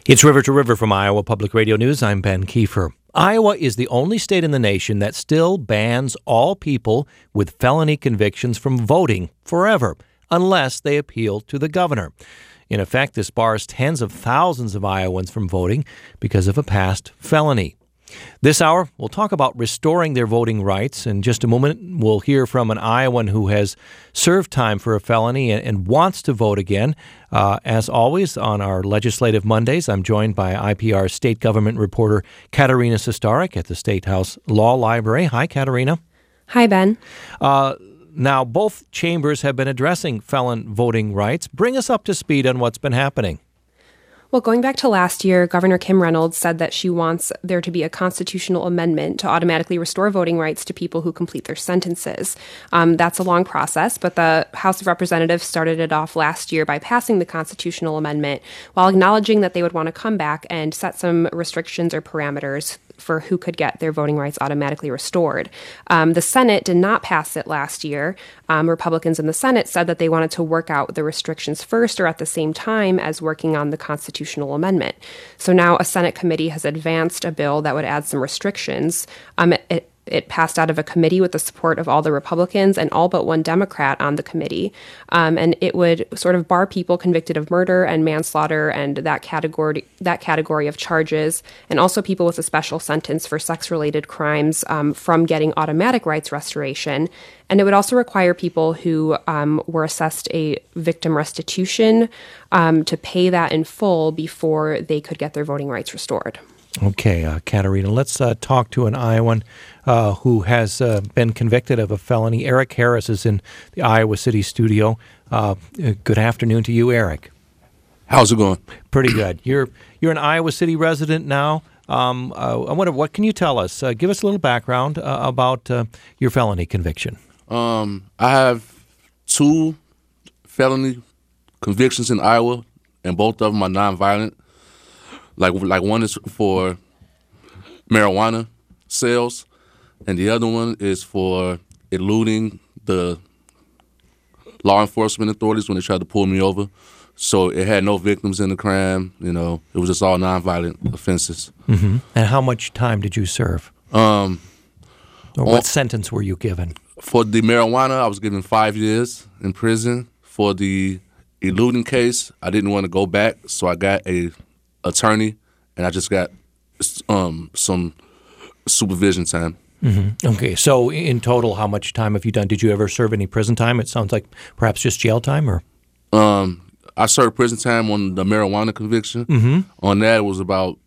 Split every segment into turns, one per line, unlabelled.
It's River to River from Iowa Public Radio News. I'm Ben Kiefer. Iowa is the only state in the nation that still bans all people with felony convictions from voting forever, unless they appeal to the governor. In effect, this bars tens of thousands of Iowans from voting because of a past felony. This hour, we'll talk about restoring their voting rights. In just a moment, we'll hear from an Iowan who has served time for a felony and wants to vote again. As always, on our Legislative Mondays, I'm joined by IPR state government reporter Katarina Sostarek at the State House Law Library. Hi, Katarina.
Hi, Ben.
Now, both chambers have been addressing felon voting rights. Bring us up to speed on what's been happening.
Well, going back to last year, Governor Kim Reynolds said that she wants there to be a constitutional amendment to automatically restore voting rights to people who complete their sentences. That's a long process, but the House of Representatives started it off last year by passing the constitutional amendment while acknowledging that they would want to come back and set some restrictions or parameters for who could get their voting rights automatically restored. The Senate did not pass it last year. Republicans in the Senate said that they wanted to work out the restrictions first or at the same time as working on the constitutional amendment. So now a Senate committee has advanced a bill that would add some restrictions. It passed out of a committee with the support of all the Republicans and all but one Democrat on the committee. And it would sort of bar people convicted of murder and manslaughter and that category of charges, and also people with a special sentence for sex-related crimes from getting automatic rights restoration. And it would also require people who were assessed a victim restitution to pay that in full before they could get their voting rights restored.
Okay, Katarina, let's talk to an Iowan who has been convicted of a felony. Eric Harris is in the Iowa City studio. Good afternoon to you, Eric.
How's it going?
Pretty good. You're an Iowa City resident now. I wonder, what can you tell us? Give us a little background about your felony conviction.
I have 2 felony convictions in Iowa, and both of them are nonviolent. Like one is for marijuana sales, and the other one is for eluding the law enforcement authorities when they tried to pull me over. So it had no victims in the crime. You know, it was just all nonviolent offenses.
Mm-hmm. And how much time did you serve? Or what sentence were you given?
For the marijuana, I was given 5 years in prison. For the eluding case, I didn't want to go back, so I got a attorney, and I just got some supervision time.
Mm-hmm. Okay, so in total, how much time have you done? Did you ever serve any prison time? It sounds like perhaps just jail time, or?
I served prison time on the marijuana conviction.
Mm-hmm.
On that, it was about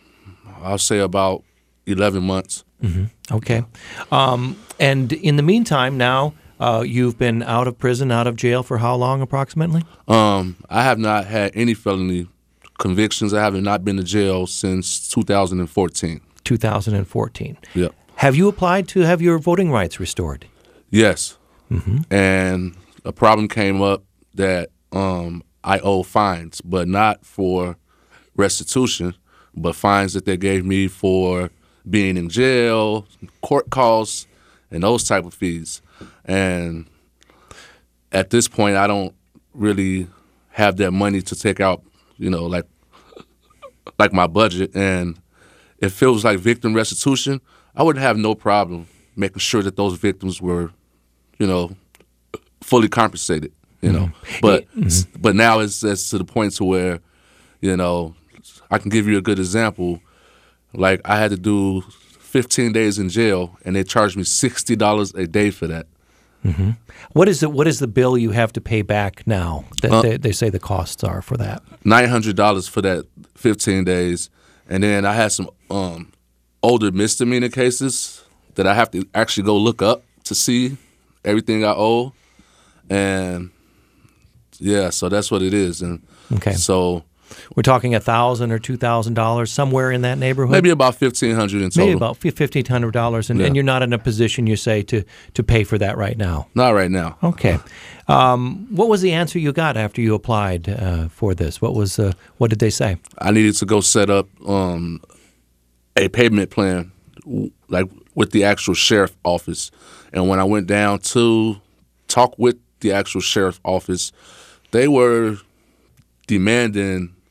11 months.
Mm-hmm. Okay. And in the meantime, now you've been out of prison, out of jail for how long approximately?
I have not had any felony convictions. I have not been to jail since 2014.
2014.
Yeah.
Have you applied to have your voting rights restored?
Yes.
Mm-hmm.
And a problem came up that I owe fines, but not for restitution, but fines that they gave me for being in jail, court costs, and those type of fees. And at this point, I don't really have that money to take out, you know, like my budget. And if it was like victim restitution, I would have no problem making sure that those victims were, you know, fully compensated, you know. But now it's to the point to where, you know, I can give you a good example. Like I had to do 15 days in jail, and they charged me $60 a day for that.
Mm-hmm. What is the bill you have to pay back now that they say the costs are for that?
$900 for that 15 days. And then I had some older misdemeanor cases that I have to actually go look up to see everything I owe. And yeah, so that's what it is. And
okay.
So
we're talking $1,000 or $2,000, somewhere in that neighborhood?
Maybe about $1,500 in total.
Maybe about $1,500, and you're not in a position, you say, to pay for that right now?
Not right now.
Okay. What was the answer you got after you applied for this? What did they say?
I needed to go set up a payment plan, like with the actual sheriff office. And when I went down to talk with the actual sheriff office, they were demanding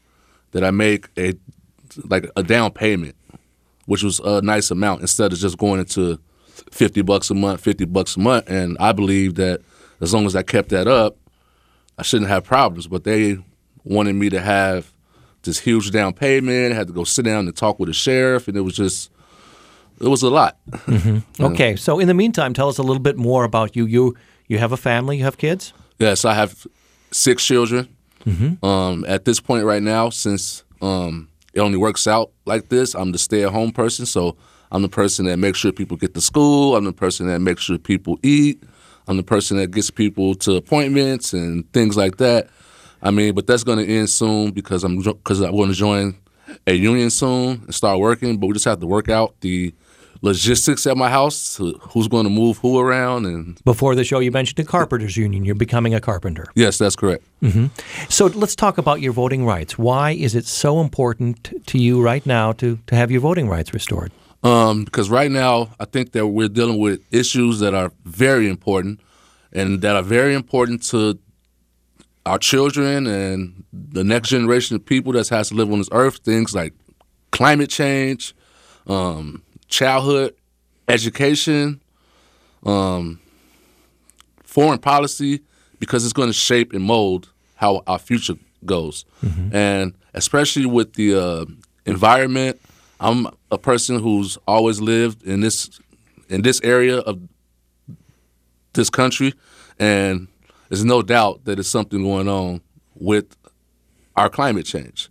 that I make a down payment, which was a nice amount, instead of just going into $50 a month. And I believe that as long as I kept that up, I shouldn't have problems. But they wanted me to have this huge down payment. I had to go sit down and talk with the sheriff, and it was a lot.
Mm-hmm. Okay, so in the meantime, tell us a little bit more about you. You have a family, you have kids?
Yes, I have 6 children.
Mm-hmm.
At this point right now, since it only works out like this, I'm the stay-at-home person, so I'm the person that makes sure people get to school. I'm the person that makes sure people eat. I'm the person that gets people to appointments and things like that. I mean, but that's going to end soon because I'm going to join a union soon and start working. But we just have to work out the logistics at my house, who's going to move who around. And
before the show, you mentioned a carpenters union. You're becoming a carpenter.
Yes, that's correct.
Mm-hmm. So let's talk about your voting rights. Why is it so important to you right now to have your voting rights restored?
Because right now, I think that we're dealing with issues that are very important, and that are very important to our children and the next generation of people that has to live on this earth. Things like climate change, childhood education, foreign policy, because it's going to shape and mold how our future goes.
Mm-hmm.
And especially with the environment, I'm a person who's always lived in this area of this country, and there's no doubt that there's something going on with our climate change.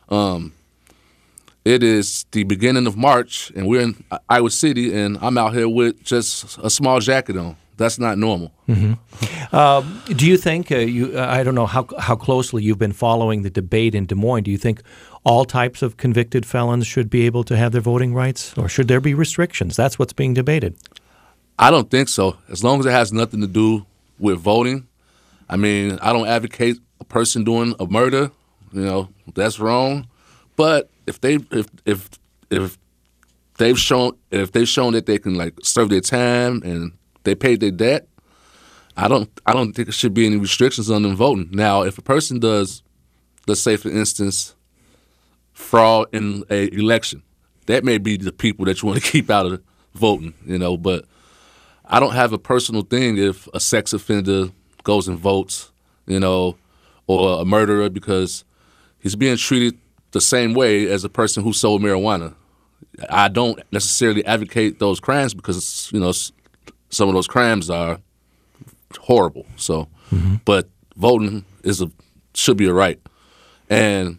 It is the beginning of March, and we're in Iowa City, and I'm out here with just a small jacket on. That's not normal.
Mm-hmm. Do you think, I don't know how closely you've been following the debate in Des Moines, do you think all types of convicted felons should be able to have their voting rights, or should there be restrictions? That's what's being debated.
I don't think so. As long as it has nothing to do with voting. I mean, I don't advocate a person doing a murder. That's wrong. But if they've shown that they can serve their time and they paid their debt, I don't think there should be any restrictions on them voting. Now, if a person does, let's say for instance, fraud in an election, that may be the people that you want to keep out of voting. But I don't have a personal thing if a sex offender goes and votes, or a murderer, because he's being treated the same way as a person who sold marijuana. I don't necessarily advocate those crimes because, some of those crimes are horrible. So, but voting should be a right. And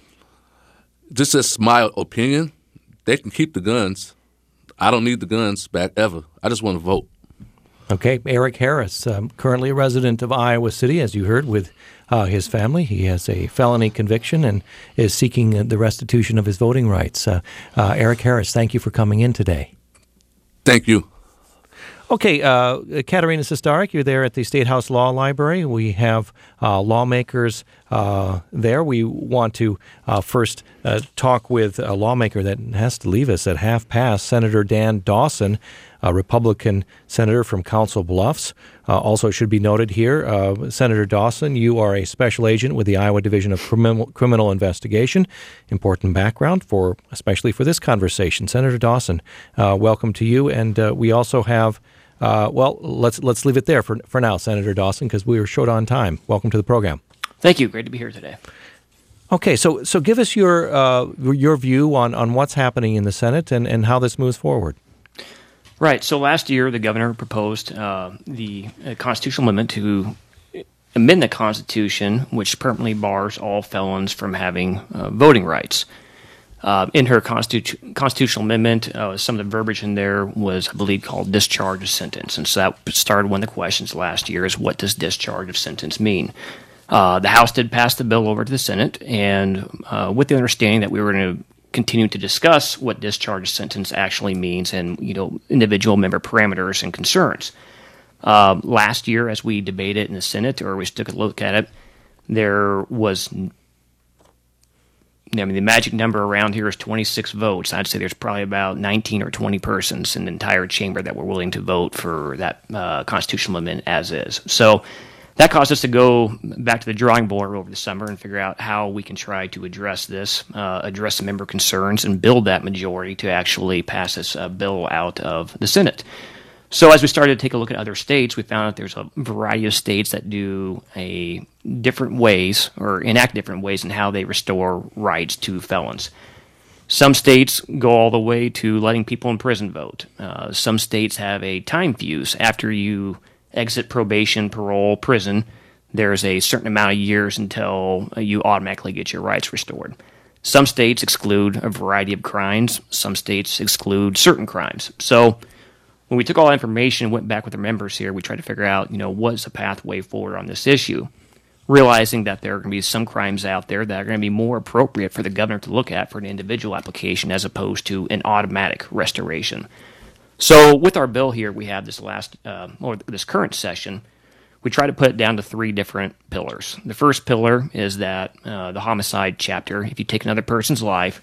just as my opinion, they can keep the guns. I don't need the guns back ever. I just want to vote.
Okay, Eric Harris, currently a resident of Iowa City, as you heard, with his family. He has a felony conviction and is seeking the restitution of his voting rights. Eric Harris, thank you for coming in today.
Thank you.
Okay, Katerina Sestarik, you're there at the State House Law Library. We have lawmakers there. We want to first talk with a lawmaker that has to leave us at 12:30, Senator Dan Dawson, a Republican senator from Council Bluffs. Also should be noted here, Senator Dawson, you are a special agent with the Iowa Division of Criminal Investigation. Important background, especially for this conversation. Senator Dawson, welcome to you. And we also have, let's leave it there for now, Senator Dawson, because we were short on time. Welcome to the program.
Thank you. Great to be here today.
Okay, so give us your view on what's happening in the Senate and how this moves forward.
Right. So last year, the governor proposed the constitutional amendment to amend the Constitution, which permanently bars all felons from having voting rights. In her constitutional amendment, some of the verbiage in there was, I believe, called discharge of sentence. And so that started one of the questions last year is, what does discharge of sentence mean? The House did pass the bill over to the Senate, and with the understanding that we were going to continue to discuss what discharge sentence actually means and, individual member parameters and concerns. Last year, as we debated in the Senate, or we took a look at it, there was, the magic number around here is 26 votes. I'd say there's probably about 19 or 20 persons in the entire chamber that were willing to vote for that constitutional amendment as is. So That caused us to go back to the drawing board over the summer and figure out how we can try to address this, address the member concerns, and build that majority to actually pass this bill out of the Senate. So as we started to take a look at other states, we found that there's a variety of states that do different ways or enact different ways in how they restore rights to felons. Some states go all the way to letting people in prison vote. Some states have a time fuse. After you exit probation, parole, prison, there's a certain amount of years until you automatically get your rights restored. Some states exclude a variety of crimes. Some states exclude certain crimes. So when we took all that information and went back with the members here, we tried to figure out, what's the pathway forward on this issue, realizing that there are going to be some crimes out there that are going to be more appropriate for the governor to look at for an individual application as opposed to an automatic restoration. So with our bill here, we have this current session, we try to put it down to 3 different pillars. The first pillar is that the homicide chapter, if you take another person's life,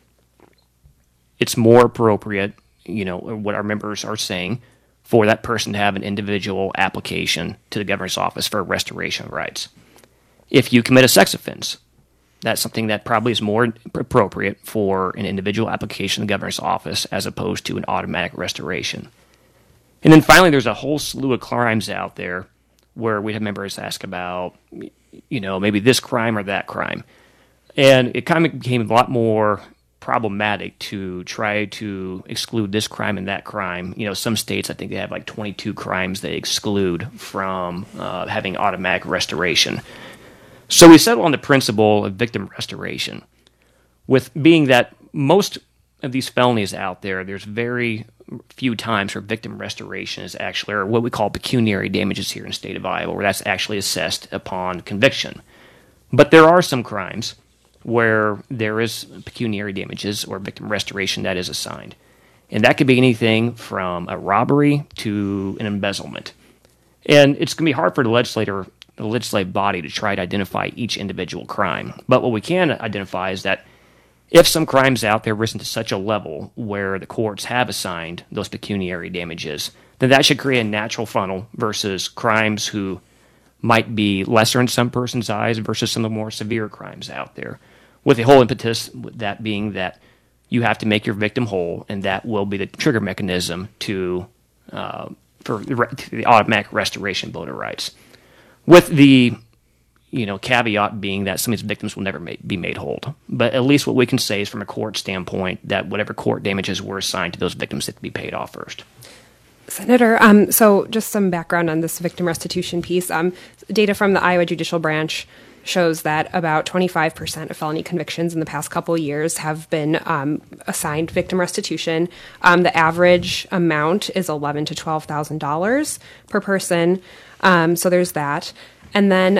it's more appropriate, what our members are saying, for that person to have an individual application to the governor's office for restoration of rights. If you commit a sex offense, that's something that probably is more appropriate for an individual application to the governor's office as opposed to an automatic restoration. And then finally, there's a whole slew of crimes out there where we have members ask about, maybe this crime or that crime. And it kind of became a lot more problematic to try to exclude this crime and that crime. Some states, I think they have like 22 crimes they exclude from having automatic restoration. So we settled on the principle of victim restoration, with being that most of these felonies out there, there's very few times where victim restoration is actually, or what we call pecuniary damages here in the state of Iowa, where that's actually assessed upon conviction. But there are some crimes where there is pecuniary damages or victim restoration that is assigned. And that could be anything from a robbery to an embezzlement. And it's going to be hard for the legislative body to try to identify each individual crime. But what we can identify is that if some crimes out there risen to such a level where the courts have assigned those pecuniary damages, then that should create a natural funnel versus crimes who might be lesser in some person's eyes versus some of the more severe crimes out there. With the whole impetus, that being that you have to make your victim whole, and that will be the trigger mechanism for the automatic restoration of voter rights. With the caveat being that some of these victims will never be made whole. But at least what we can say is from a court standpoint that whatever court damages were assigned to those victims have to be paid off first.
Senator, so just some background on this victim restitution piece. Data from the Iowa Judicial Branch shows that about 25% of felony convictions in the past couple of years have been assigned victim restitution. The average amount is $11,000 to $12,000 per person. So there's that. And then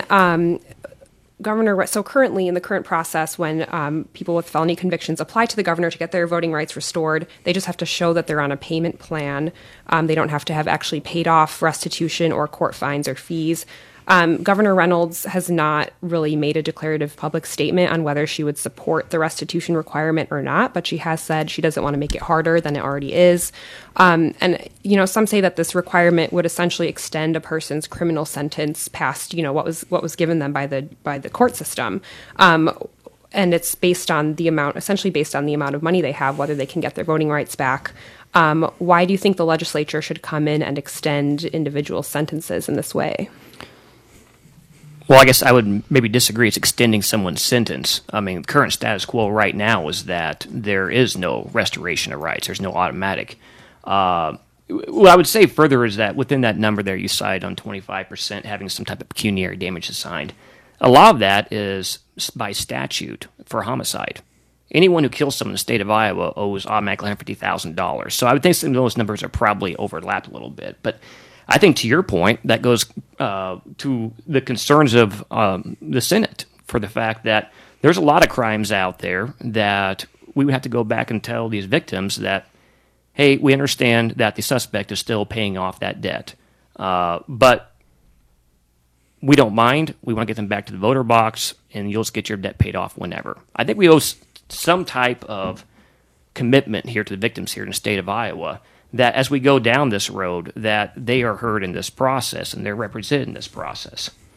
so currently in the current process, when people with felony convictions apply to the governor to get their voting rights restored, they just have to show that they're on a payment plan. They don't have to have actually paid off restitution or court fines or fees. Governor Reynolds has not really made a declarative public statement on whether she would support the restitution requirement or not, but she has said she doesn't want to make it harder than it already is. And some say that this requirement would essentially extend a person's criminal sentence past, what was given them by the court system. And it's essentially based on the amount of money they have, whether they can get their voting rights back. Why do you think the legislature should come in and extend individual sentences in this way?
Well, I guess I would maybe disagree. It's extending someone's sentence. I mean, current status quo right now is that there is no restoration of rights. There's no automatic. What I would say further is that within that number there you cite on 25% having some type of pecuniary damage assigned, a lot of that is by statute for homicide. Anyone who kills someone in the state of Iowa owes automatically $150,000. So I would think some of those numbers are probably overlapped a little bit. But I think to your point, that goes to the concerns of the Senate for the fact that there's a lot of crimes out there that we would have to go back and tell these victims that, hey, we understand that the suspect is still paying off that debt, but we don't mind. We want to get them back to the voter box, and you'll just get your debt paid off whenever. I think we owe some type of commitment here to the victims here in the state of Iowa that as we go down this road, that they are heard in this process and they're represented in this process.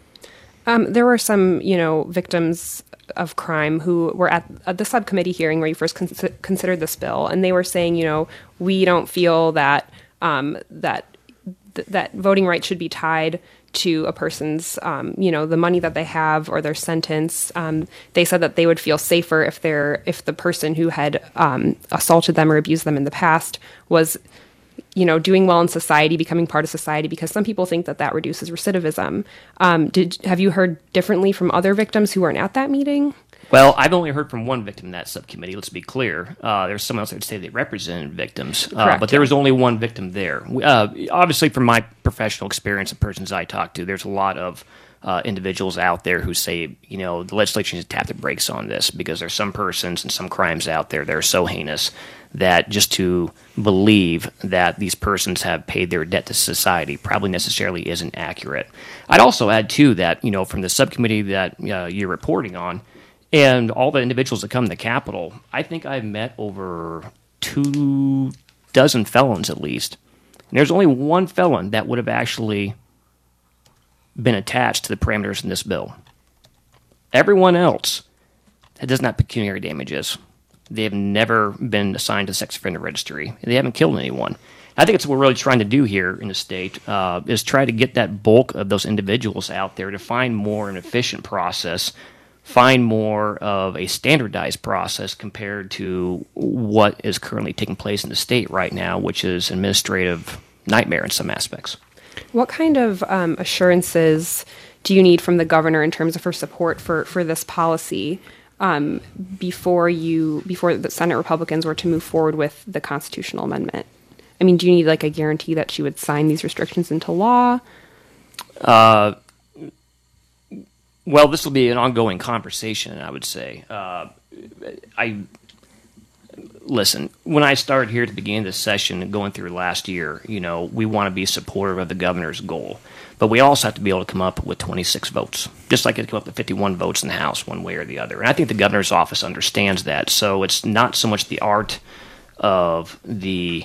There were some, victims of crime who were at the subcommittee hearing where you first considered this bill, and they were saying, we don't feel that that voting rights should be tied to a person's, the money that they have or their sentence. They said that they would feel safer if the person who had assaulted them or abused them in the past was, doing well in society, becoming part of society, because some people think that reduces recidivism. Have you heard differently from other victims who weren't at that meeting?
Well, I've only heard from one victim in that subcommittee, let's be clear. There's someone else that would say they represented victims, but there was only one victim there. Obviously, from my professional experience and persons I talked to, there's a lot of individuals out there who say, the legislature needs to tap the brakes on this because there's some persons and some crimes out there that are so heinous that just to believe that these persons have paid their debt to society probably necessarily isn't accurate. I'd also add, too, that, from the subcommittee that you're reporting on, and all the individuals that come to the Capitol, I think I've met over 24 felons at least. And there's only one felon that would have actually been attached to the parameters in this bill. Everyone else that doesn't have pecuniary damages. They have never been assigned to the sex offender registry. They haven't killed anyone. I think it's what we're really trying to do here in the state is try to get that bulk of those individuals out there to find more an efficient process, find more of a standardized process compared to what is currently taking place in the state right now, which is an administrative nightmare in some aspects.
What kind of assurances do you need from the governor in terms of her support for this policy before the Senate Republicans were to move forward with the constitutional amendment? I mean, do you need like a guarantee that she would sign these restrictions into law?
Well, this will be an ongoing conversation, I would say. Listen, when I started here at the beginning of this session and going through last year, we want to be supportive of the governor's goal. But we also have to be able to come up with 26 votes, just like it came up with 51 votes in the House one way or the other. And I think the governor's office understands that. So it's not so much the art of the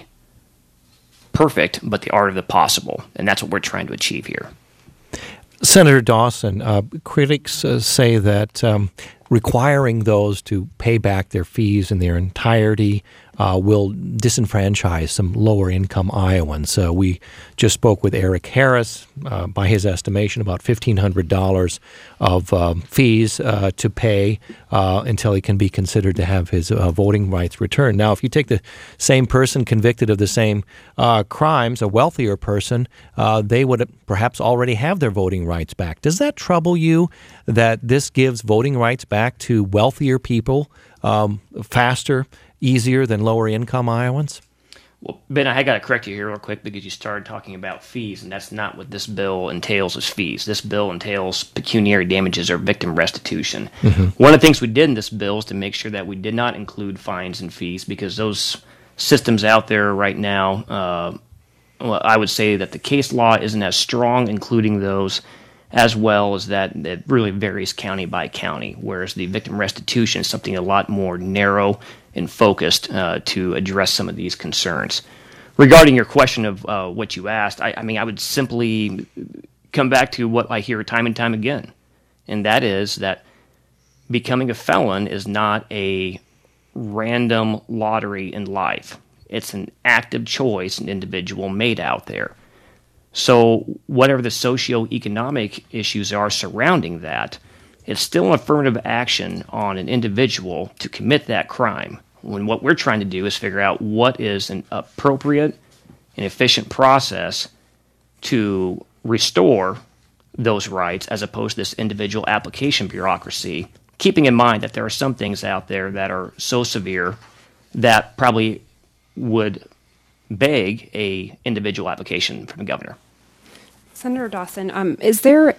perfect, but the art of the possible. And that's what we're trying to achieve here.
Senator Dawson, critics say that requiring those to pay back their fees in their entirety will disenfranchise some lower-income Iowans. We just spoke with Eric Harris. By his estimation, about $1,500 of fees to pay until he can be considered to have his voting rights returned. Now, if you take the same person convicted of the same crimes, a wealthier person, they would perhaps already have their voting rights back. Does that trouble you that this gives voting rights back to wealthier people faster, easier than lower-income Iowans?
Well, Ben, I got to correct you here real quick because you started talking about fees, and that's not what this bill entails as fees. This bill entails pecuniary damages or victim restitution. Mm-hmm. One of the things we did in this bill is to make sure that we did not include fines and fees because those systems out there right now, I would say that the case law isn't as strong including those, as well as that it really varies county by county, whereas the victim restitution is something a lot more narrow and focused to address some of these concerns. Regarding your question of what you asked, I would simply come back to what I hear time and time again, and that is that becoming a felon is not a random lottery in life. It's an active choice an individual made out there. So whatever the socioeconomic issues are surrounding that, it's still an affirmative action on an individual to commit that crime. When what we're trying to do is figure out what is an appropriate and efficient process to restore those rights as opposed to this individual application bureaucracy, keeping in mind that there are some things out there that are so severe that probably would beg a individual application from the governor.
Senator Dawson, is there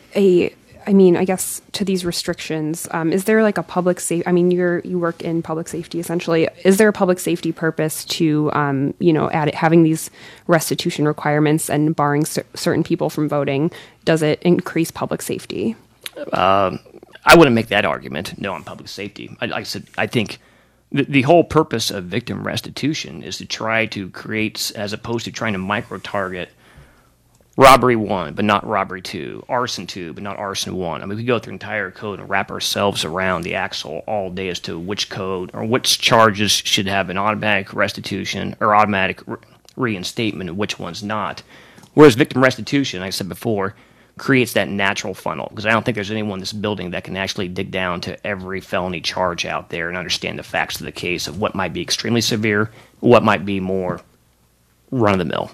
I guess to these restrictions, is there like a public safety? I mean, you work in public safety essentially. Is there a public safety purpose to, having these restitution requirements and barring certain people from voting? Does it increase public safety?
I wouldn't make that argument. No, on public safety. Like I said, I think the whole purpose of victim restitution is to try to create, as opposed to trying to micro-target robbery 1, but not robbery 2, arson 2, but not arson 1. I mean, we go through the entire code and wrap ourselves around the axle all day as to which code or which charges should have an automatic restitution or automatic reinstatement and which ones not. Whereas victim restitution, like I said before, creates that natural funnel, because I don't think there's anyone in this building that can actually dig down to every felony charge out there and understand the facts of the case of what might be extremely severe, what might be more run-of-the-mill.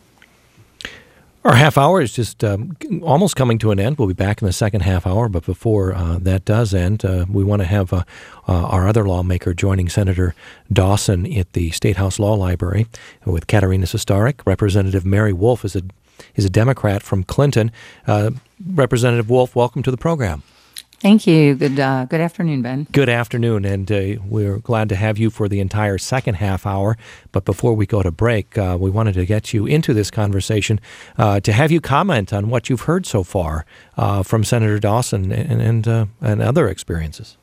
Our half hour is just almost coming to an end. We'll be back in the second half hour, but before that does end, we want to have our other lawmaker joining Senator Dawson at the State House Law Library with Katarina Sostaric. Representative Mary Wolf is a Democrat from Clinton. Representative Wolf, welcome to the program.
Thank you. Good afternoon, Ben.
Good afternoon, and we're glad to have you for the entire second half hour. But before we go to break, we wanted to get you into this conversation to have you comment on what you've heard so far from Senator Dawson and other experiences.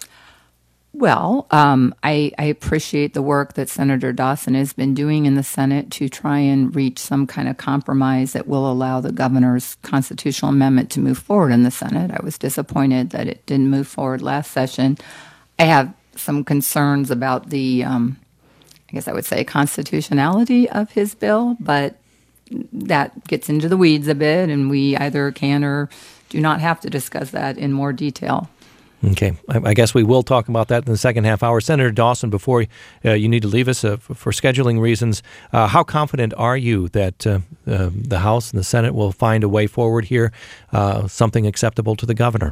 Well, I appreciate the work that Senator Dawson has been doing in the Senate to try and reach some kind of compromise that will allow the governor's constitutional amendment to move forward in the Senate. I was disappointed that it didn't move forward last session. I have some concerns about the, I guess I would say, constitutionality of his bill, but that gets into the weeds a bit, and we either can or do not have to discuss that in more detail.
Okay. I guess we will talk about that in the second half hour. Senator Dawson, before you need to leave us for scheduling reasons, how confident are you that the House and the Senate will find a way forward here, something acceptable to the governor?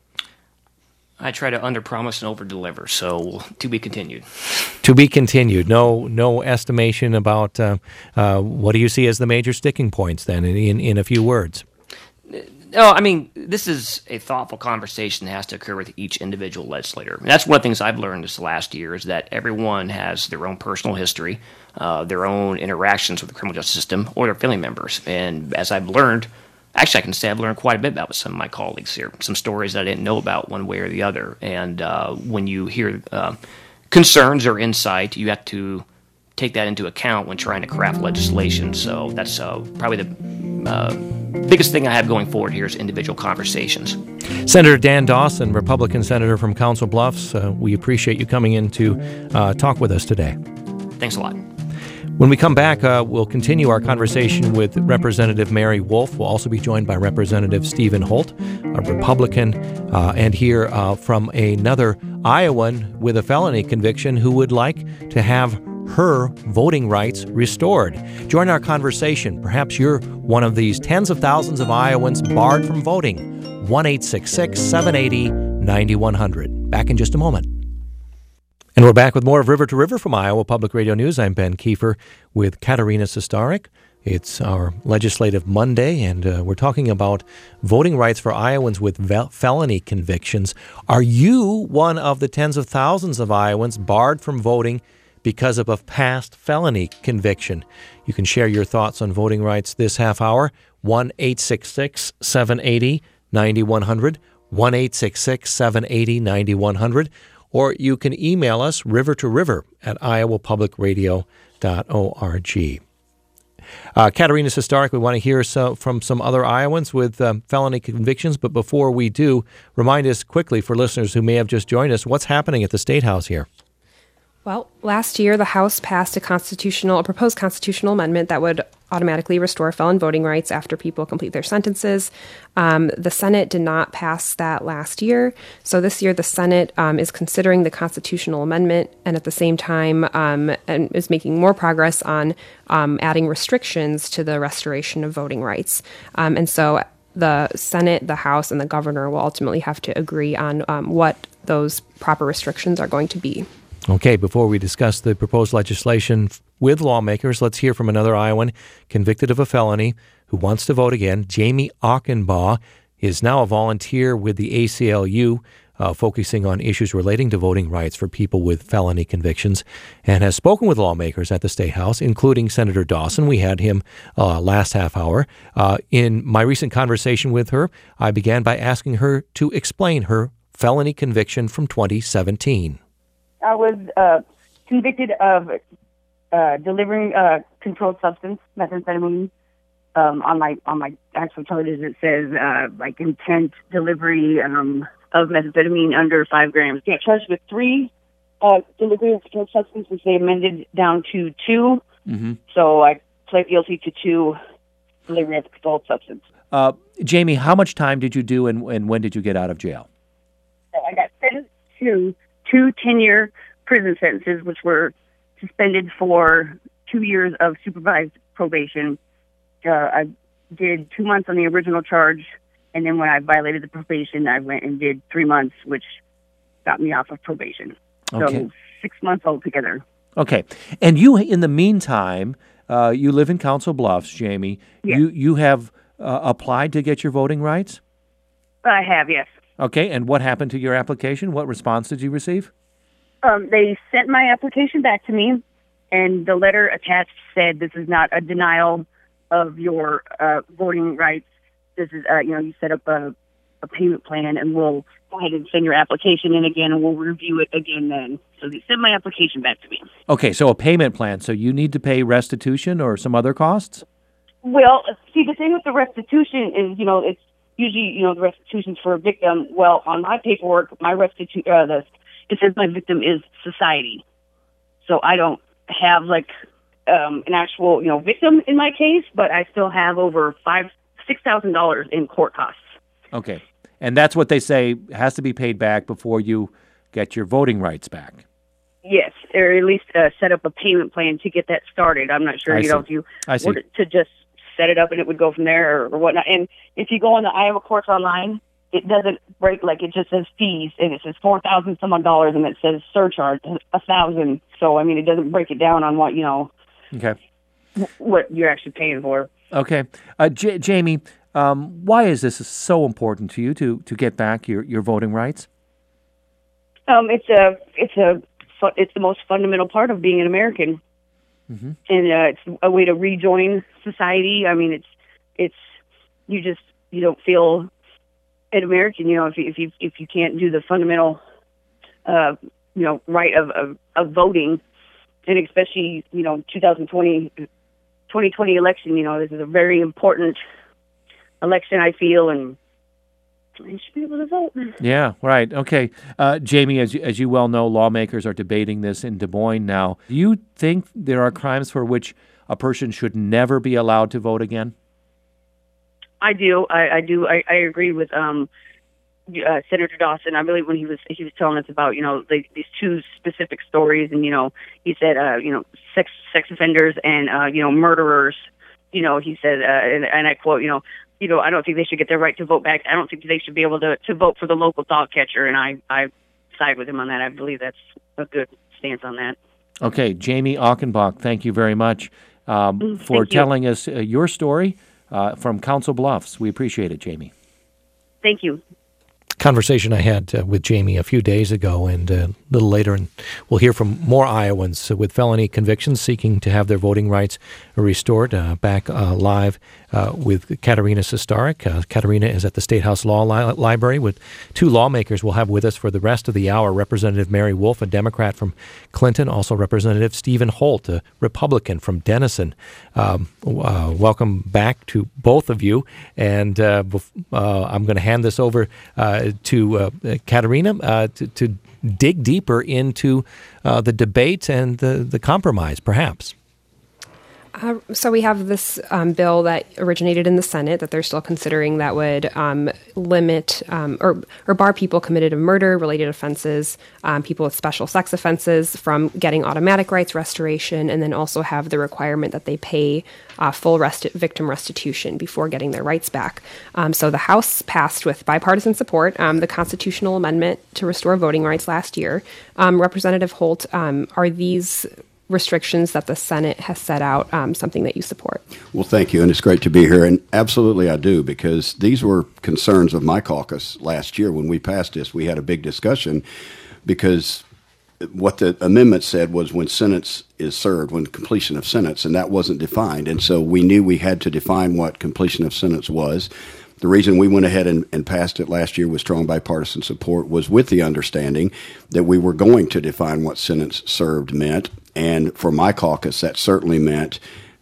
I try to under-promise and over-deliver, so to be continued.
To be continued. No estimation about what do you see as the major sticking points then, in a few words?
No, I mean, this is a thoughtful conversation that has to occur with each individual legislator. And that's one of the things I've learned this last year is that everyone has their own personal history, their own interactions with the criminal justice system, or their family members. And as I've learned, actually I can say I've learned quite a bit about some of my colleagues here, some stories that I didn't know about one way or the other. And when you hear concerns or insight, you have to take that into account when trying to craft legislation. So that's probably the biggest thing I have going forward here is individual conversations.
Senator Dan Dawson, Republican senator from Council Bluffs, we appreciate you coming in to talk with us today.
Thanks a lot.
When we come back, we'll continue our conversation with Representative Mary Wolf. We'll also be joined by Representative Stephen Holt, a Republican, and hear from another Iowan with a felony conviction who would like to have her voting rights restored. Join our conversation. Perhaps you're one of these tens of thousands of Iowans barred from voting. 1-866-780-9100. Back in just a moment. And we're back with more of River to River from Iowa Public Radio News. I'm Ben Kiefer with Katarina Sostaric. It's our Legislative Monday, and we're talking about voting rights for Iowans with felony convictions. Are you one of the tens of thousands of Iowans barred from voting because of a past felony conviction? You can share your thoughts on voting rights this half hour. 1-866-780-9100, 1-866-780-9100, or you can email us rivertoriver@iowapublicradio.org. Katarina Sostaric, we want to hear from some other Iowans with felony convictions, but before we do, remind us quickly for listeners who may have just joined us, what's happening at the State House here?
Well, last year, the House passed a proposed constitutional amendment that would automatically restore felon voting rights after people complete their sentences. The Senate did not pass that last year. So this year, the Senate is considering the constitutional amendment and at the same time and is making more progress on adding restrictions to the restoration of voting rights. And so the Senate, the House, and the governor will ultimately have to agree on what those proper restrictions are going to be.
Okay, before we discuss the proposed legislation with lawmakers, let's hear from another Iowan convicted of a felony who wants to vote again. Jamie Achenbaugh is now a volunteer with the ACLU, focusing on issues relating to voting rights for people with felony convictions, and has spoken with lawmakers at the State House, including Senator Dawson. We had him last half hour. In my recent conversation with her, I began by asking her to explain her felony conviction from 2017.
I was convicted of delivering a controlled substance, methamphetamine, on my actual charges, it says like intent delivery of methamphetamine under 5 grams. Yeah, charged with 3 delivery of controlled substances. They amended down to 2.
Mm-hmm.
So I pled guilty to 2 delivery of controlled substance.
Jamie, how much time did you do, and when did you get out of jail?
So I got sentenced to 2 10-year prison sentences, which were suspended for 2 years of supervised probation. I did 2 months on the original charge, and then when I violated the probation, I went and did 3 months, which got me off of probation.
Okay.
So 6 months altogether.
Okay. And you, in the meantime, you live in Council Bluffs, Jamie.
Yes.
You have applied to get your voting rights?
I have, yes.
Okay. And what happened to your application? What response did you receive?
They sent my application back to me, and the letter attached said, "This is not a denial of your voting rights. This is, you set up a payment plan, and we'll go ahead and send your application in again, and we'll review it again then." So they sent my application back to me.
Okay, so a payment plan. So you need to pay restitution or some other costs?
Well, see, the thing with the restitution is, it's usually, the restitution's for a victim. Well, on my paperwork, my it says my victim is society. So I don't have, an actual, victim in my case, but I still have over $6,000 in court costs.
Okay. And that's what they say has to be paid back before you get your voting rights back.
Yes, or at least set up a payment plan to get that started. I'm not sure, if you were to just set it up and it would go from there or whatnot. And if you go on the Iowa courts online, it doesn't break, it just says fees, and it says $4,000 some odd dollars, and it says surcharge $1,000. So, it doesn't break it down on what,
okay,
what you're actually paying for.
Okay. Jamie, why is this so important to you to get back your voting rights?
It's the most fundamental part of being an American,
mm-hmm.
and it's a way to rejoin society. It's you don't feel an American, if you can't do the fundamental, right of voting, and especially 2020 election. This is a very important election, I feel, and you should be able to vote.
Yeah, right. Okay. Jamie, as you well know, lawmakers are debating this in Des Moines now. Do you think there are crimes for which a person should never be allowed to vote again?
I do. I do. I agree with Senator Dawson. I believe when he was telling us about these 2 specific stories, and he said sex offenders and murderers. He said, and I quote, I don't think they should get their right to vote back. I don't think they should be able to vote for the local dog catcher, and I side with him on that. I believe that's a good stance on that.
Okay, Jamie Achenbach, thank you very much for telling us your story from Council Bluffs. We appreciate it, Jamie.
Thank you.
Conversation I had with Jamie a few days ago, and a little later, and we'll hear from more Iowans with felony convictions seeking to have their voting rights restored. Back live with Katerina Sestarik. Katerina is at the State House Law Library with 2 lawmakers we'll have with us for the rest of the hour. Representative Mary Wolf, a Democrat from Clinton, also Representative Stephen Holt, a Republican from Denison. Welcome back to both of you, and I'm going to hand this over to Katerina to dig deeper into the debate and the compromise, perhaps.
So we have this bill that originated in the Senate that they're still considering that would limit or bar people committed of murder-related offenses, people with special sex offenses from getting automatic rights restoration, and then also have the requirement that they pay full victim restitution before getting their rights back. So the House passed with bipartisan support the constitutional amendment to restore voting rights last year. Representative Holt, are these restrictions that the Senate has set out something that you support?
Well, thank you, and it's great to be here. And absolutely I do, because these were concerns of my caucus last year when we passed this. We had a big discussion because what the amendment said was when sentence is served, when completion of sentence, and that wasn't defined. And so we knew we had to define what completion of sentence was. The reason we went ahead and passed it last year with strong bipartisan support was with the understanding that we were going to define what sentence served meant. And for my caucus, that certainly meant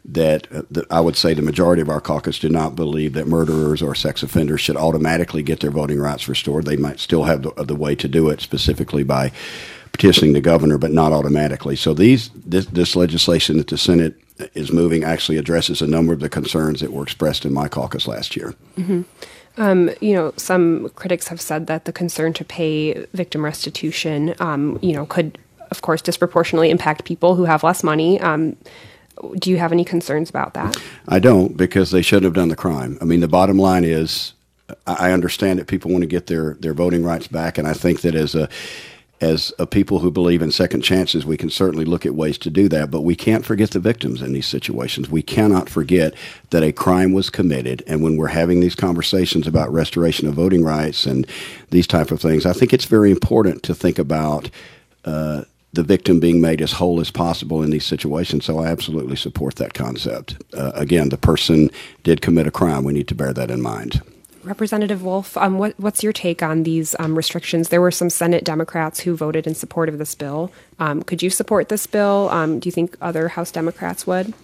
that I would say the majority of our caucus do not believe that murderers or sex offenders should automatically get their voting rights restored. They might still have the way to do it, specifically by petitioning the governor, but not automatically. So this legislation that the Senate is moving actually addresses a number of the concerns that were expressed in my caucus last year.
Mm-hmm. Some critics have said that the concern to pay victim restitution, could, of course, disproportionately impact people who have less money. Do you have any concerns about that? I
don't, because they shouldn't have done the crime. I mean, the bottom line is, I understand that people want to get their voting rights back, and I think that as a people who believe in second chances, we can certainly look at ways to do that, but we can't forget the victims in these situations. We cannot forget that a crime was committed, and when we're having these conversations about restoration of voting rights and these type of things, I think it's very important to think about the victim being made as whole as possible in these situations. So I absolutely support that concept. Again, the person did commit a crime. We need to bear that in mind.
Representative Wolf, what's your take on these restrictions? There were some Senate Democrats who voted in support of this bill. Could you support this bill? Do you think other House Democrats would?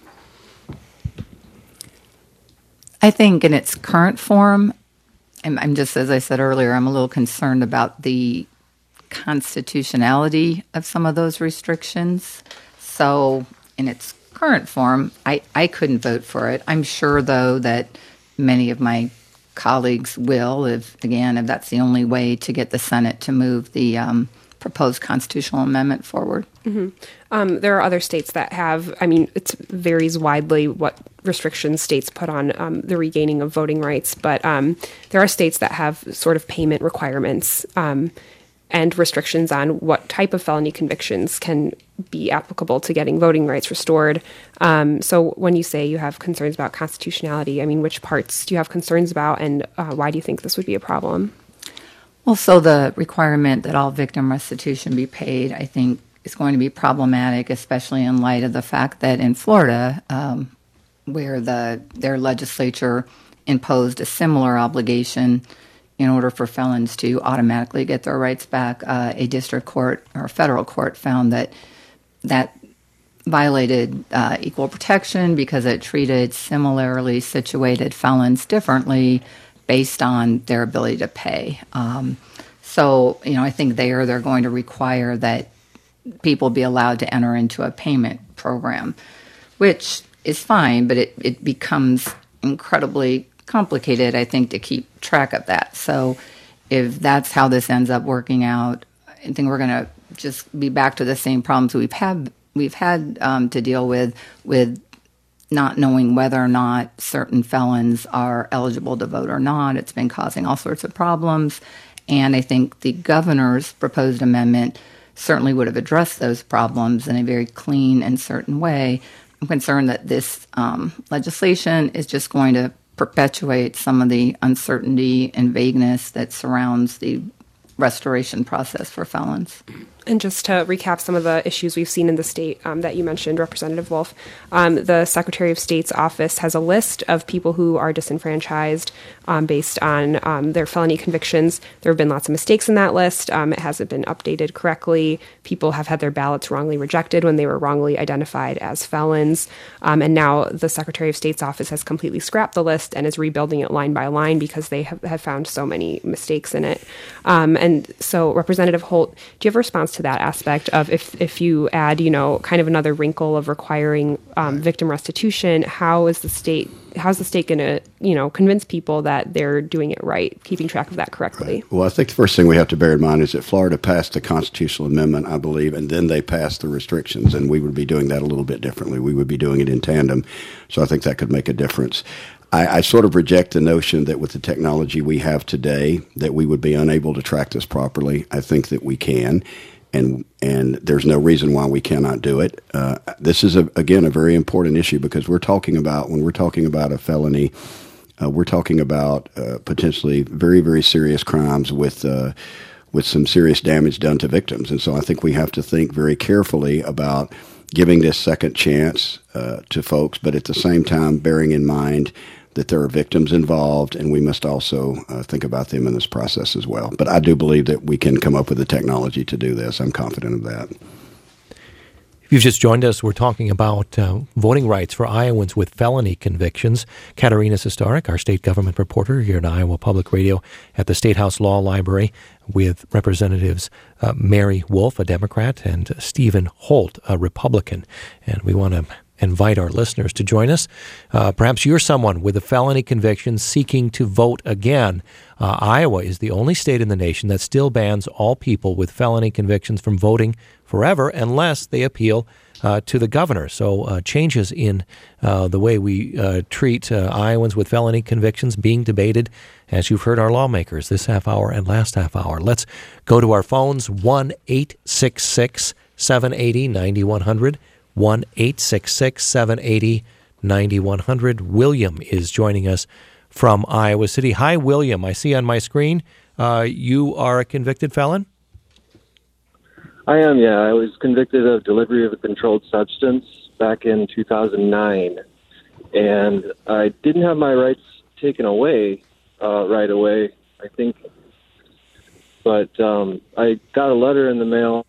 I think in its current form, I'm just, as I said earlier, I'm a little concerned about the constitutionality of some of those restrictions. So in its current form, I couldn't vote for it. I'm sure, though, that many of my colleagues will, if that's the only way to get the Senate to move the proposed constitutional amendment forward.
Mm-hmm. There are other states that have, it varies widely what restrictions states put on the regaining of voting rights, but there are states that have sort of payment requirements and restrictions on what type of felony convictions can be applicable to getting voting rights restored. So when you say you have concerns about constitutionality, which parts do you have concerns about, and why do you think this would be a problem?
Well, so the requirement that all victim restitution be paid, I think, is going to be problematic, especially in light of the fact that in Florida, where their legislature imposed a similar obligation in order for felons to automatically get their rights back, a district court or federal court found that violated equal protection because it treated similarly situated felons differently based on their ability to pay. So, I think they're going to require that people be allowed to enter into a payment program, which is fine, but it becomes incredibly complicated, I think, to keep track of that. So if that's how this ends up working out, I think we're going to just be back to the same problems we've had to deal with not knowing whether or not certain felons are eligible to vote or not. It's been causing all sorts of problems. And I think the governor's proposed amendment certainly would have addressed those problems in a very clean and certain way. I'm concerned that this legislation is just going to perpetuate some of the uncertainty and vagueness that surrounds the restoration process for felons.
And just to recap some of the issues we've seen in the state that you mentioned, Representative Wolf, the Secretary of State's office has a list of people who are disenfranchised based on their felony convictions. There have been lots of mistakes in that list. It hasn't been updated correctly. People have had their ballots wrongly rejected when they were wrongly identified as felons. And now the Secretary of State's office has completely scrapped the list and is rebuilding it line by line because they have found so many mistakes in it. And so, Representative Holt, do you have a response to that aspect of if you add, kind of another wrinkle of requiring victim restitution, how's the state going to, convince people that they're doing it right, keeping track of that correctly?
Right. Well, I think the first thing we have to bear in mind is that Florida passed the constitutional amendment, I believe, and then they passed the restrictions, and we would be doing that a little bit differently. We would be doing it in tandem, so I think that could make a difference. I sort of reject the notion that with the technology we have today that we would be unable to track this properly. I think that we can, and there's no reason why we cannot do it. This is, again, a very important issue because when we're talking about a felony, we're talking about potentially very, very serious crimes with some serious damage done to victims. And so I think we have to think very carefully about giving this second chance to folks, but at the same time bearing in mind that there are victims involved, and we must also think about them in this process as well. But I do believe that we can come up with the technology to do this. I'm confident of that.
If you've just joined us, we're talking about voting rights for Iowans with felony convictions. Katerina Sestaric, our state government reporter here at Iowa Public Radio at the State House Law Library, with Representatives Mary Wolf, a Democrat, and Stephen Holt, a Republican. And we want to invite our listeners to join us. Perhaps you're someone with a felony conviction seeking to vote again. Iowa is the only state in the nation that still bans all people with felony convictions from voting forever unless they appeal to the governor. So changes in the way we treat Iowans with felony convictions being debated, as you've heard our lawmakers this half hour and last half hour. Let's go to our phones, 1-866-780-9100, 1-866-780-9100. William is joining us from Iowa City. Hi, William. I see on my screen you are a convicted felon?
I am, yeah. I was convicted of delivery of a controlled substance back in 2009, and I didn't have my rights taken away right away, I think. But I got a letter in the mail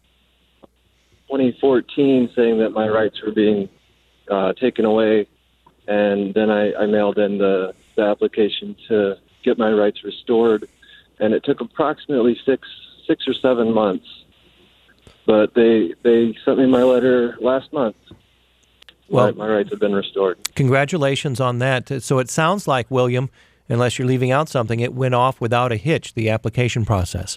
2014 saying that my rights were being taken away, and then I mailed in the application to get my rights restored, and it took approximately six or 7 months. But they sent me my letter last month. Well, my rights have been restored. Congratulations on that. So it sounds like, William, unless you're leaving out something, it went off without a hitch, the application process.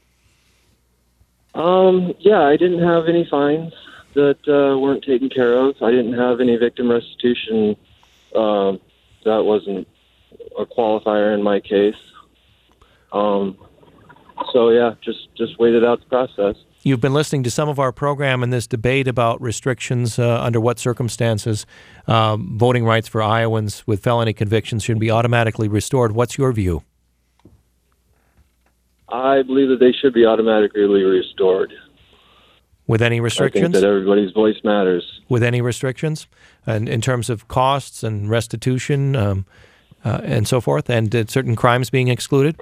Yeah, I didn't have any fines that weren't taken care of. I didn't have any victim restitution. That wasn't a qualifier in my case. So yeah, just waited out the process. You've been listening to some of our program and this debate about restrictions, under what circumstances voting rights for Iowans with felony convictions should be automatically restored. What's your view? I believe that they should be automatically restored. With any restrictions? I think that everybody's voice matters. With any restrictions? And in terms of costs and restitution and so forth, and certain crimes being excluded?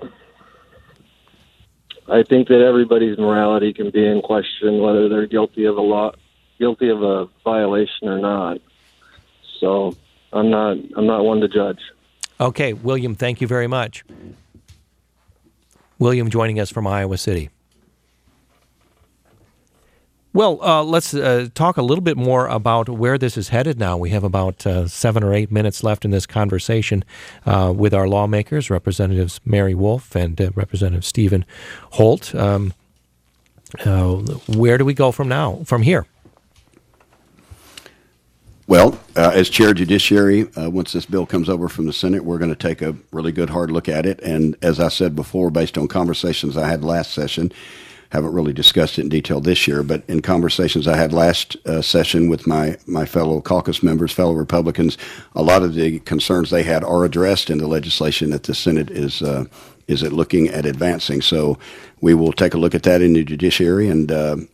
I think that everybody's morality can be in question, whether they're guilty of a violation or not. So I'm not one to judge. Okay, William, thank you very much. William joining us from Iowa City. Well, let's talk a little bit more about where this is headed now. We have about 7 or 8 minutes left in this conversation with our lawmakers, Representatives Mary Wolf and Representative Stephen Holt. Where do we go from here?
Well, as Chair of Judiciary, once this bill comes over from the Senate, we're going to take a really good hard look at it. And as I said before, based on conversations I had last session, haven't really discussed it in detail this year, but in conversations I had last session with my fellow caucus members, fellow Republicans, a lot of the concerns they had are addressed in the legislation that the Senate is looking at advancing. So we will take a look at that in the judiciary, and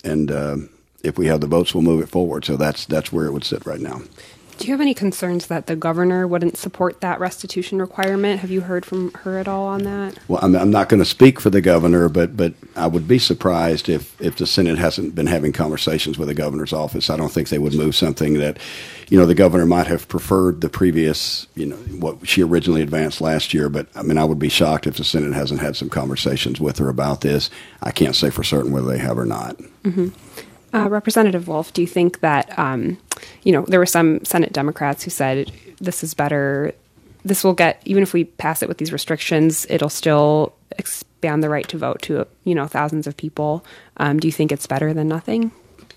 if we have the votes, we'll move it forward. So that's where it would sit right now.
Do you have any concerns that the governor wouldn't support that restitution requirement? Have you heard from her at all on that? Well,
I'm not going to speak for the governor, but I would be surprised if the Senate hasn't been having conversations with the governor's office. I don't think they would move something that, the governor might have preferred the previous, what she originally advanced last year. But, I would be shocked if the Senate hasn't had some conversations with her about this. I can't say for certain whether they have or not.
Mm-hmm. Representative Wolf, do you think that, there were some Senate Democrats who said this is better, this will get, even if we pass it with these restrictions, it'll still expand the right to vote to, thousands of people. Do you think it's better than nothing?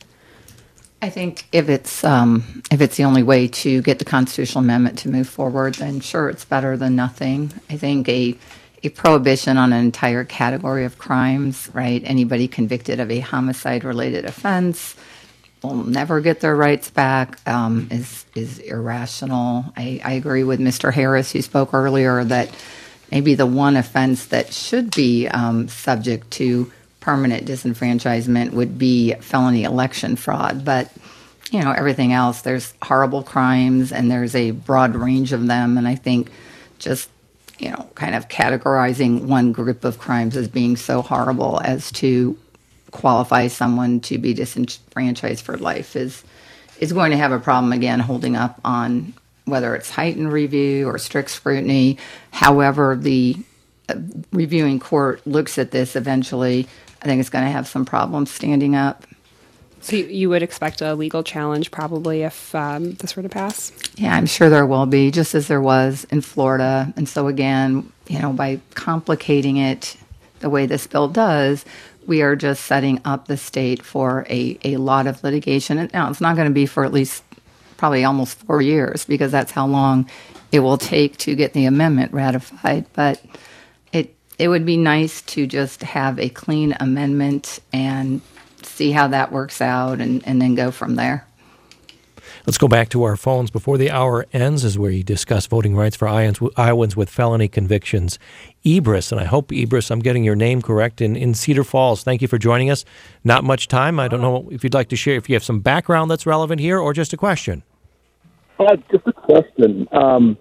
I think if it's the only way to get the constitutional amendment to move forward, then sure, it's better than nothing. I think a prohibition on an entire category of crimes, right? Anybody convicted of a homicide-related offense will never get their rights back, is irrational. I agree with Mr. Harris, who spoke earlier, that maybe the one offense that should be subject to permanent disenfranchisement would be felony election fraud. But, everything else, there's horrible crimes, and there's a broad range of them, and I think just kind of categorizing one group of crimes as being so horrible as to qualify someone to be disenfranchised for life is is going to have a problem again holding up on whether it's heightened review or strict scrutiny. However, the reviewing court looks at this eventually, I think it's going to have some problems standing up.
So you would expect a legal challenge probably if this were to pass?
Yeah, I'm sure there will be, just as there was in Florida. And so again, by complicating it the way this bill does, we are just setting up the state for a lot of litigation. And now it's not going to be for at least probably almost 4 years, because that's how long it will take to get the amendment ratified. But it would be nice to just have a clean amendment and see how that works out and then go from there.
Let's go back to our phones before the hour ends as we discuss voting rights for Iowans with felony convictions. Ibris, and I hope, Ibris, I'm getting your name correct, in Cedar Falls. Thank you for joining us. Not much time. I don't know if you'd like to share, if you have some background that's relevant here, or just a question.
Just a question.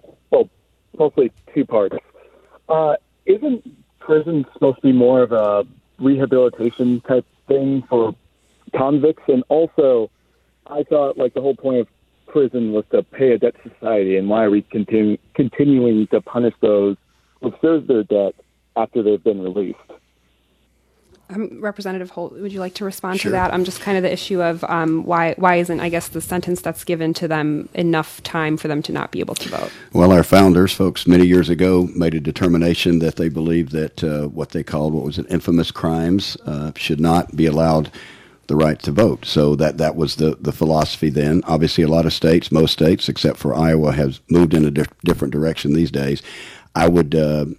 Mostly two parts. Isn't prison supposed to be more of a rehabilitation type thing for convicts? And also, I thought the whole point of prison was to pay a debt to society, and why are we continuing to punish those who serve their debt after they've been released?
Representative Holt, would you like to respond
Sure.
to that? Just kind of the issue of why isn't, I guess, the sentence that's given to them enough time for them to not be able to vote?
Well, our founders, folks, many years ago made a determination that they believed that what they called, infamous crimes should not be allowed the right to vote. So that was the philosophy then. Obviously, a lot of states, most states, except for Iowa, have moved in a different direction these days. I would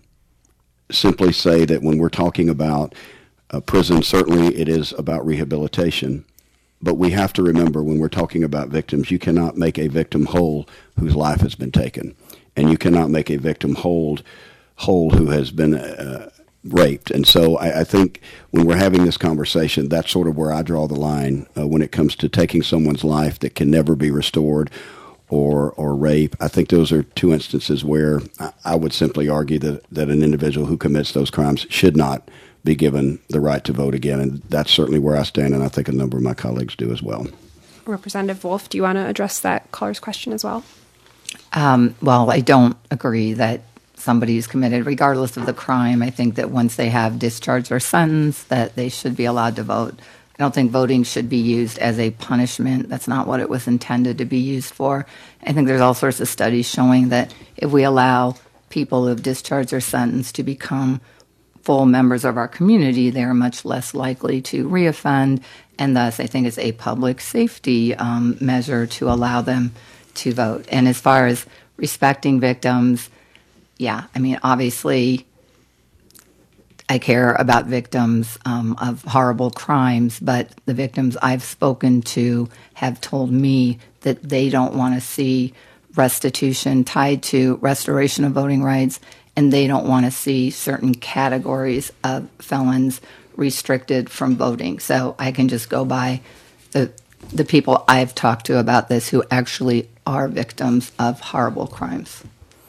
simply say that when we're talking about prison, certainly it is about rehabilitation. But we have to remember, when we're talking about victims, you cannot make a victim whole whose life has been taken. And you cannot make a victim whole who has been raped. And so I think when we're having this conversation, that's sort of where I draw the line when it comes to taking someone's life that can never be restored, or rape. I think those are two instances where I would simply argue that an individual who commits those crimes should not be given the right to vote again. And that's certainly where I stand, and I think a number of my colleagues do as well.
Representative Wolf, do you want to address that caller's question as well?
Well, I don't agree that somebody who's committed, regardless of the crime, I think that once they have discharged their sentence, that they should be allowed to vote. I don't think voting should be used as a punishment. That's not what it was intended to be used for. I think there's all sorts of studies showing that if we allow people who have discharged their sentence to become full members of our community, they are much less likely to reoffend, and thus I think it's a public safety measure to allow them to vote. And as far as respecting victims, obviously I care about victims of horrible crimes, but the victims I've spoken to have told me that they don't want to see restitution tied to restoration of voting rights, and they don't want to see certain categories of felons restricted from voting. So I can just go by the people I've talked to about this who actually are victims of horrible crimes.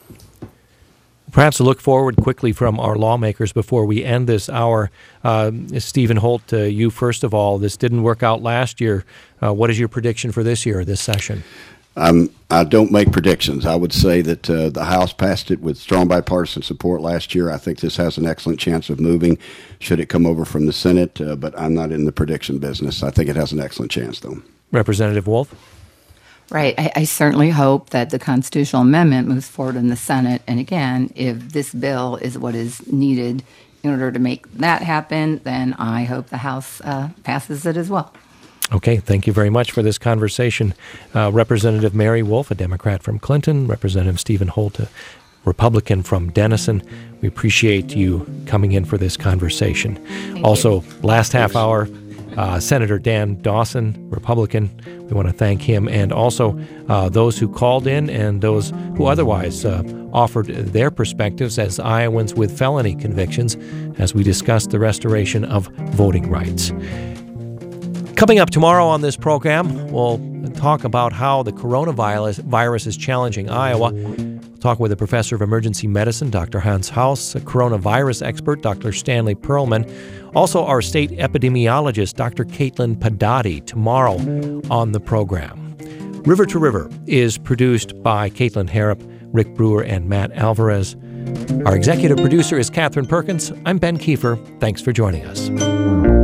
Perhaps a look forward quickly from our lawmakers before we end this hour. Stephen Holt, you first of all. This didn't work out last year. What is your prediction for this year, this session?
I don't make predictions. I would say that the House passed it with strong bipartisan support last year. I think this has an excellent chance of moving should it come over from the Senate, but I'm not in the prediction business. I think it has an excellent chance, though.
Representative Wolf?
Right. I certainly hope that the constitutional amendment moves forward in the Senate. And again, if this bill is what is needed in order to make that happen, then I hope the House passes it as well.
Okay, thank you very much for this conversation. Representative Mary Wolf, a Democrat from Clinton, Representative Stephen Holt, a Republican from Denison. We appreciate you coming in for this conversation. Also, last half hour, Senator Dan Dawson, Republican. We want to thank him, and also those who called in and those who otherwise offered their perspectives as Iowans with felony convictions as we discussed the restoration of voting rights. Coming up tomorrow on this program, we'll talk about how the coronavirus is challenging Iowa. We'll talk with a professor of emergency medicine, Dr. Hans Haus, a coronavirus expert, Dr. Stanley Perlman, also our state epidemiologist, Dr. Caitlin Padati, tomorrow on the program. River to River is produced by Caitlin Harrop, Rick Brewer, and Matt Alvarez. Our executive producer is Catherine Perkins. I'm Ben Kiefer. Thanks for joining us.